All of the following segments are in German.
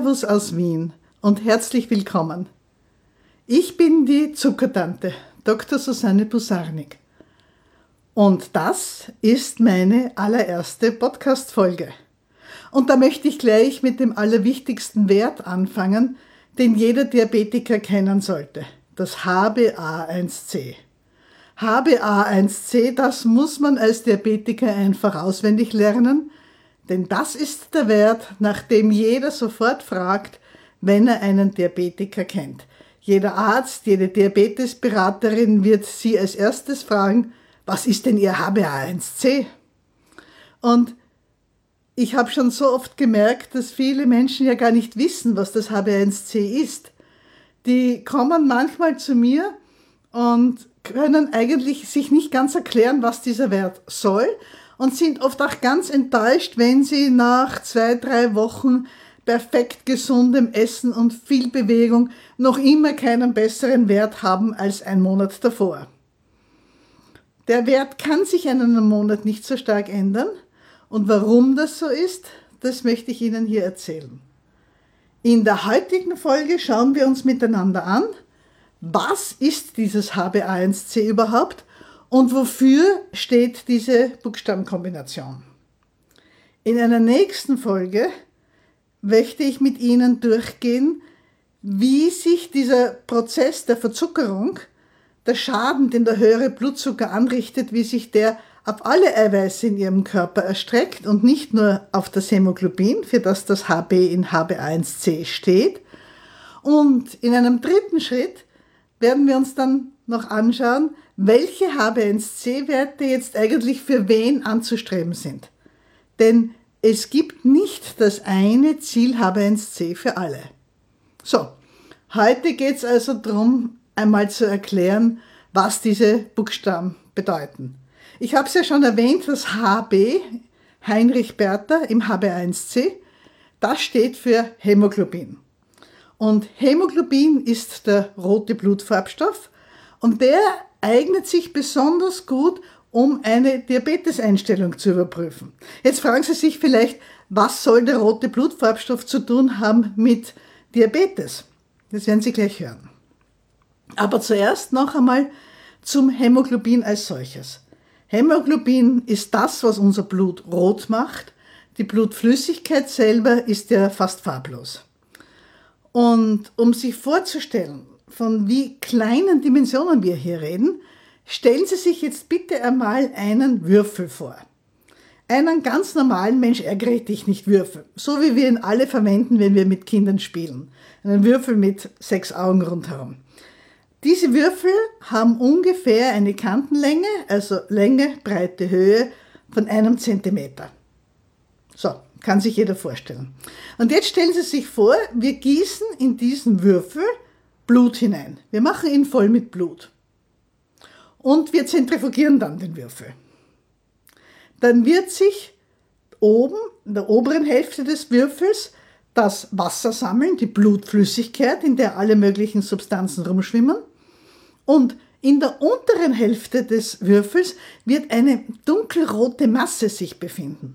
Servus aus Wien und herzlich willkommen. Ich bin die Zuckertante, Dr. Susanne Busarnik. Und das ist meine allererste Podcast-Folge. Und da möchte ich gleich mit dem allerwichtigsten Wert anfangen, den jeder Diabetiker kennen sollte, das HbA1c. HbA1c, das muss man als Diabetiker einfach auswendig lernen, denn das ist der Wert, nach dem jeder sofort fragt, wenn er einen Diabetiker kennt. Jeder Arzt, jede Diabetesberaterin wird Sie als erstes fragen, was ist denn Ihr HbA1c? Und ich habe schon so oft gemerkt, dass viele Menschen ja gar nicht wissen, was das HbA1c ist. Die kommen manchmal zu mir und können eigentlich sich nicht ganz erklären, was dieser Wert soll und sind oft auch ganz enttäuscht, wenn sie nach 2-3 Wochen perfekt gesundem Essen und viel Bewegung noch immer keinen besseren Wert haben als ein Monat davor. Der Wert kann sich in einem Monat nicht so stark ändern und warum das so ist, das möchte ich Ihnen hier erzählen. In der heutigen Folge schauen wir uns miteinander an, was ist dieses HbA1c überhaupt und wofür steht diese Buchstabenkombination. In einer nächsten Folge möchte ich mit Ihnen durchgehen, wie sich dieser Prozess der Verzuckerung, der Schaden, den der höhere Blutzucker anrichtet, wie sich der auf alle Eiweiße in Ihrem Körper erstreckt und nicht nur auf das Hämoglobin, für das das Hb in HbA1c steht. Und in einem dritten Schritt werden wir uns dann noch anschauen, welche HbA1c-Werte jetzt eigentlich für wen anzustreben sind. Denn es gibt nicht das eine Ziel HbA1c für alle. So, heute geht es also darum, einmal zu erklären, was diese Buchstaben bedeuten. Ich habe es ja schon erwähnt, das HB, Heinrich Bertha im HbA1c, das steht für Hämoglobin. Und Hämoglobin ist der rote Blutfarbstoff und der eignet sich besonders gut, um eine Diabeteseinstellung zu überprüfen. Jetzt fragen Sie sich vielleicht, was soll der rote Blutfarbstoff zu tun haben mit Diabetes? Das werden Sie gleich hören. Aber zuerst noch einmal zum Hämoglobin als solches. Hämoglobin ist das, was unser Blut rot macht. Die Blutflüssigkeit selber ist ja fast farblos. Und um sich vorzustellen, von wie kleinen Dimensionen wir hier reden, stellen Sie sich jetzt bitte einmal einen Würfel vor. Einen ganz normalen Mensch ärgere dich nicht Würfel, so wie wir ihn alle verwenden, wenn wir mit Kindern spielen. Einen Würfel mit 6 Augen rundherum. Diese Würfel haben ungefähr eine Kantenlänge, also Länge, Breite, Höhe von 1 Zentimeter. So, kann sich jeder vorstellen. Und jetzt stellen Sie sich vor, wir gießen in diesen Würfel Blut hinein. Wir machen ihn voll mit Blut. Und wir zentrifugieren dann den Würfel. Dann wird sich oben, in der oberen Hälfte des Würfels, das Wasser sammeln, die Blutflüssigkeit, in der alle möglichen Substanzen rumschwimmen. Und in der unteren Hälfte des Würfels wird eine dunkelrote Masse sich befinden.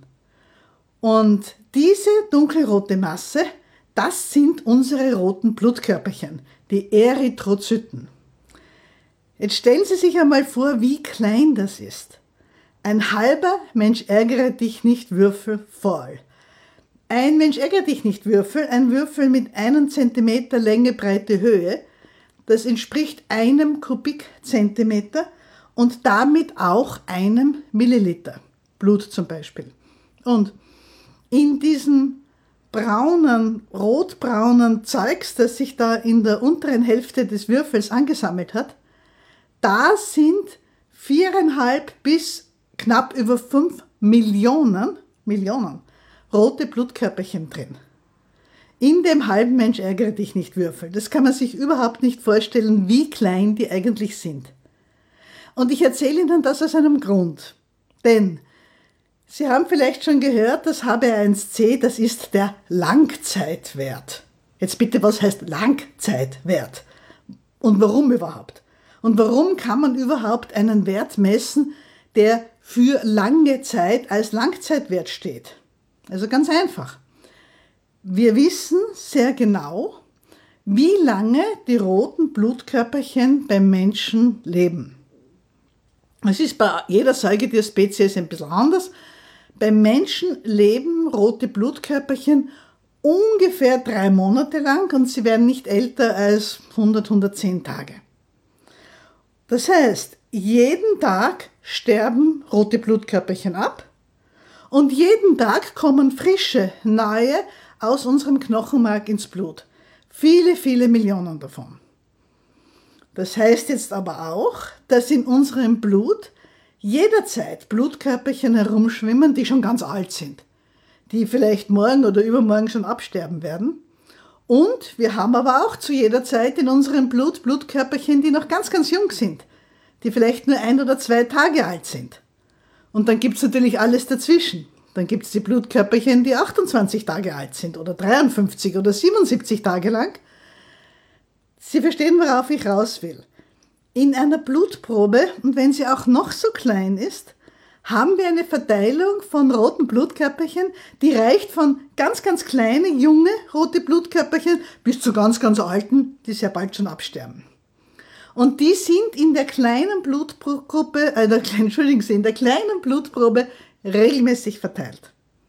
Und diese dunkelrote Masse, das sind unsere roten Blutkörperchen, die Erythrozyten. Jetzt stellen Sie sich einmal vor, wie klein das ist. Ein halber Mensch ärgere dich nicht Würfel voll. Ein Mensch ärgere dich nicht Würfel, ein Würfel mit 1 Zentimeter Länge, Breite, Höhe, das entspricht 1 Kubikzentimeter und damit auch 1 Milliliter Blut zum Beispiel. Und in diesem rotbraunen Zeugs, das sich da in der unteren Hälfte des Würfels angesammelt hat, da sind 4,5 bis knapp über 5 Millionen rote Blutkörperchen drin. In dem halben Mensch ärgere dich nicht Würfel. Das kann man sich überhaupt nicht vorstellen, wie klein die eigentlich sind. Und ich erzähle Ihnen das aus einem Grund. Denn Sie haben vielleicht schon gehört, das HbA1c, das ist der Langzeitwert. Jetzt bitte, was heißt Langzeitwert? Und warum überhaupt? Und warum kann man überhaupt einen Wert messen, der für lange Zeit als Langzeitwert steht? Also ganz einfach. Wir wissen sehr genau, wie lange die roten Blutkörperchen beim Menschen leben. Es ist bei jeder Säugetierspezies ein bisschen anders. Beim Menschen leben rote Blutkörperchen ungefähr 3 Monate lang und sie werden nicht älter als 100, 110 Tage. Das heißt, jeden Tag sterben rote Blutkörperchen ab und jeden Tag kommen frische, neue aus unserem Knochenmark ins Blut. Viele, viele Millionen davon. Das heißt jetzt aber auch, dass in unserem Blut jederzeit Blutkörperchen herumschwimmen, die schon ganz alt sind, die vielleicht morgen oder übermorgen schon absterben werden. Und wir haben aber auch zu jeder Zeit in unserem Blut Blutkörperchen, die noch ganz, ganz jung sind, die vielleicht nur 1 oder 2 Tage alt sind. Und dann gibt's natürlich alles dazwischen. Dann gibt's die Blutkörperchen, die 28 Tage alt sind oder 53 oder 77 Tage lang. Sie verstehen, worauf ich raus will. In einer Blutprobe, und wenn sie auch noch so klein ist, haben wir eine Verteilung von roten Blutkörperchen, die reicht von ganz, ganz kleine, junge rote Blutkörperchen bis zu ganz, ganz alten, die sehr bald schon absterben. Und die sind in der kleinen Blutprobe regelmäßig verteilt.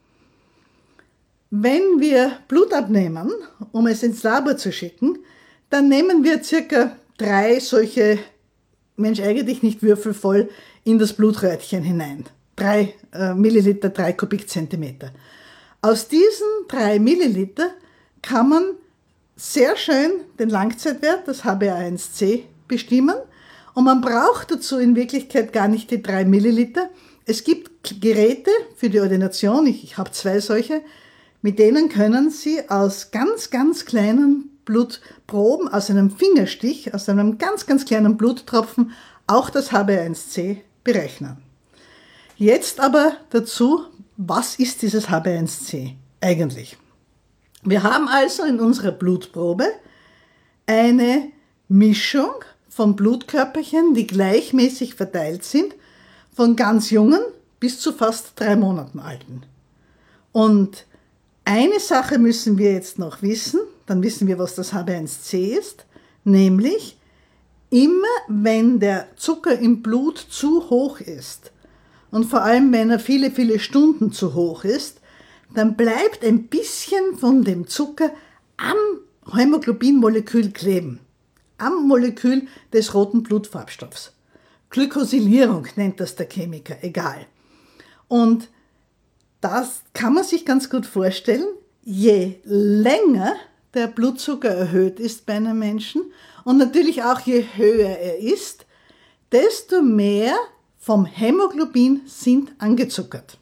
Wenn wir Blut abnehmen, um es ins Labor zu schicken, dann nehmen wir circa 3 solche, Mensch eigentlich nicht würfelvoll, in das Blutröhrchen hinein. 3 Milliliter, 3 Kubikzentimeter. Aus diesen 3 Milliliter kann man sehr schön den Langzeitwert, das HbA1c, bestimmen. Und man braucht dazu in Wirklichkeit gar nicht die 3 Milliliter. Es gibt Geräte für die Ordination, ich habe 2 solche, mit denen können Sie aus ganz, ganz kleinen Blutproben, aus einem Fingerstich, aus einem ganz, ganz kleinen Bluttropfen, auch das HbA1c berechnen. Jetzt aber dazu, was ist dieses HbA1c eigentlich? Wir haben also in unserer Blutprobe eine Mischung von Blutkörperchen, die gleichmäßig verteilt sind, von ganz jungen bis zu fast 3 Monaten alten. Und eine Sache müssen wir jetzt noch wissen, dann wissen wir, was das HbA1c ist, nämlich immer wenn der Zucker im Blut zu hoch ist und vor allem wenn er viele, viele Stunden zu hoch ist, dann bleibt ein bisschen von dem Zucker am Hämoglobinmolekül kleben, am Molekül des roten Blutfarbstoffs. Glykosylierung nennt das der Chemiker, egal. Und das kann man sich ganz gut vorstellen, je länger der Blutzucker erhöht ist bei einem Menschen und natürlich auch je höher er ist, desto mehr vom Hämoglobin sind angezuckert.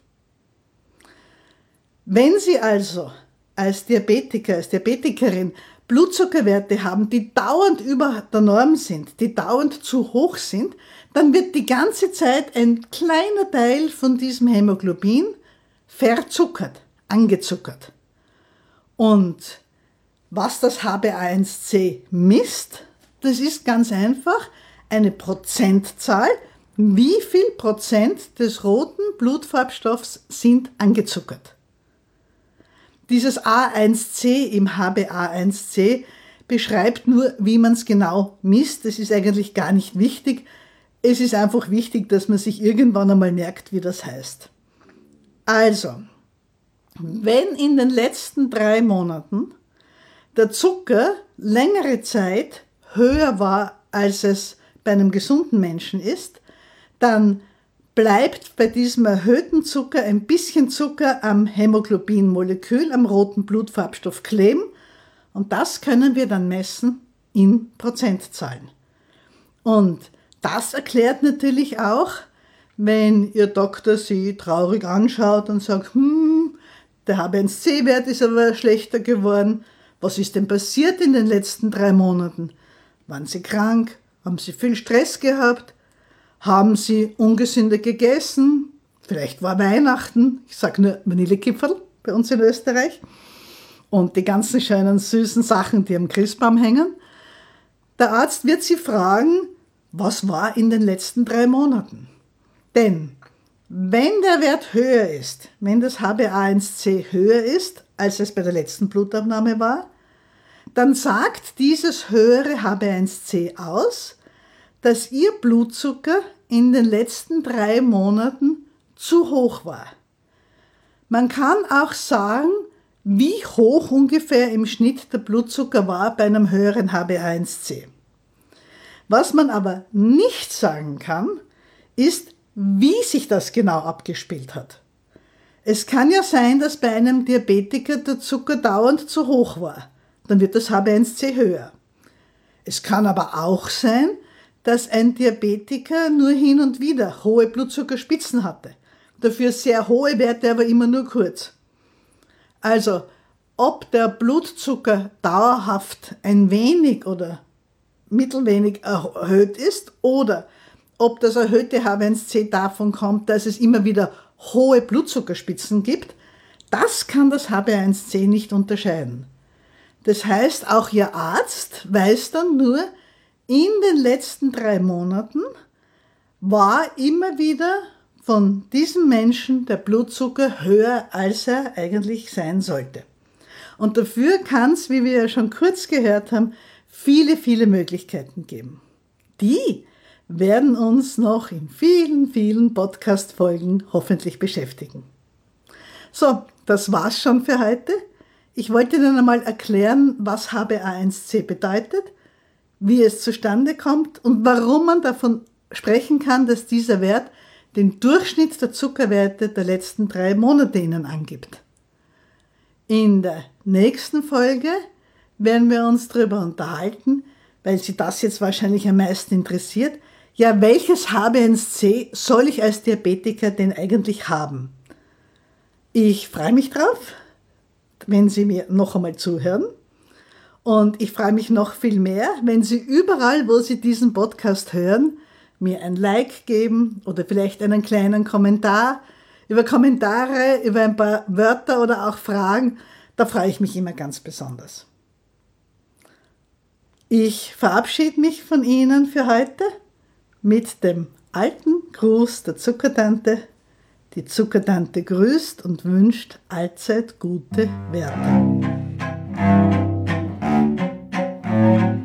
Wenn Sie also als Diabetiker, als Diabetikerin Blutzuckerwerte haben, die dauernd über der Norm sind, die dauernd zu hoch sind, dann wird die ganze Zeit ein kleiner Teil von diesem Hämoglobin verzuckert, angezuckert. Und was das HbA1c misst, das ist ganz einfach eine Prozentzahl, wie viel Prozent des roten Blutfarbstoffs sind angezuckert. Dieses A1c im HbA1c beschreibt nur, wie man es genau misst. Das ist eigentlich gar nicht wichtig. Es ist einfach wichtig, dass man sich irgendwann einmal merkt, wie das heißt. Also, wenn in den letzten 3 Monaten der Zucker längere Zeit höher war, als es bei einem gesunden Menschen ist, dann bleibt bei diesem erhöhten Zucker ein bisschen Zucker am Hämoglobinmolekül, am roten Blutfarbstoff kleben. Und das können wir dann messen in Prozentzahlen. Und das erklärt natürlich auch, wenn Ihr Doktor Sie traurig anschaut und sagt, der HbA1c-Wert ist aber schlechter geworden. Was ist denn passiert in den letzten 3 Monaten? Waren Sie krank? Haben Sie viel Stress gehabt? Haben Sie ungesünder gegessen? Vielleicht war Weihnachten. Ich sage nur Vanillekipferl bei uns in Österreich. Und die ganzen schönen, süßen Sachen, die am Christbaum hängen. Der Arzt wird Sie fragen, was war in den letzten 3 Monaten? Denn Wenn der Wert höher ist, wenn das HbA1c höher ist, als es bei der letzten Blutabnahme war, dann sagt dieses höhere HbA1c aus, dass Ihr Blutzucker in den letzten 3 Monaten zu hoch war. Man kann auch sagen, wie hoch ungefähr im Schnitt der Blutzucker war bei einem höheren HbA1c. Was man aber nicht sagen kann, ist, wie sich das genau abgespielt hat. Es kann ja sein, dass bei einem Diabetiker der Zucker dauernd zu hoch war. Dann wird das HbA1c höher. Es kann aber auch sein, dass ein Diabetiker nur hin und wieder hohe Blutzuckerspitzen hatte. Dafür sehr hohe Werte, aber immer nur kurz. Also, ob der Blutzucker dauerhaft ein wenig oder mittelwenig erhöht ist oder ob das erhöhte HbA1c davon kommt, dass es immer wieder hohe Blutzuckerspitzen gibt, das kann das HbA1c nicht unterscheiden. Das heißt, auch Ihr Arzt weiß dann nur, in den letzten 3 Monaten war immer wieder von diesem Menschen der Blutzucker höher, als er eigentlich sein sollte. Und dafür kann es, wie wir ja schon kurz gehört haben, viele, viele Möglichkeiten geben. Die werden uns noch in vielen, vielen Podcast-Folgen hoffentlich beschäftigen. So, das war's schon für heute. Ich wollte Ihnen einmal erklären, was HbA1c bedeutet, wie es zustande kommt und warum man davon sprechen kann, dass dieser Wert den Durchschnitt der Zuckerwerte der letzten 3 Monate Ihnen angibt. In der nächsten Folge werden wir uns darüber unterhalten, weil Sie das jetzt wahrscheinlich am meisten interessiert, ja, welches HbA1c soll ich als Diabetiker denn eigentlich haben? Ich freue mich drauf, wenn Sie mir noch einmal zuhören. Und ich freue mich noch viel mehr, wenn Sie überall, wo Sie diesen Podcast hören, mir ein Like geben oder vielleicht einen kleinen Kommentar. Über Kommentare, über ein paar Wörter oder auch Fragen, da freue ich mich immer ganz besonders. Ich verabschiede mich von Ihnen für heute mit dem alten Gruß der Zuckertante. Die Zuckertante grüßt und wünscht allzeit gute Werte.